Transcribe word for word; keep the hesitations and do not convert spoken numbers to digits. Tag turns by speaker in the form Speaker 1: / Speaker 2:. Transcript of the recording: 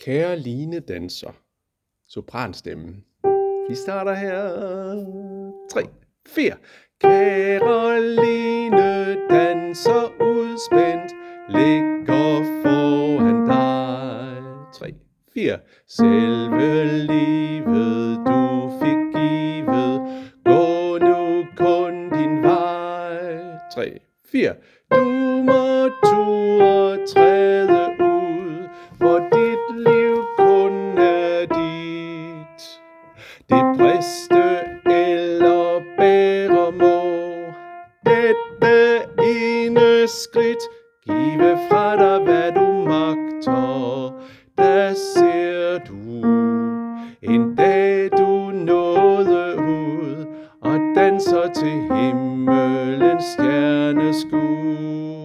Speaker 1: Kære Line danser. Sopranstemmen. Vi starter her. tre, fire. Caroline danser udspændt, ligger foran dig. tre, fire. Selve livet du fik givet, gå nu kun din vej. tre, fire. Du må turde træde ud, hvor dit liv kun er dit. Det briste eller bære må dette ene skridt give fra dig, hvad du magter. Der ser du en dag du nåede ud og danser til himmelens stjerneskud.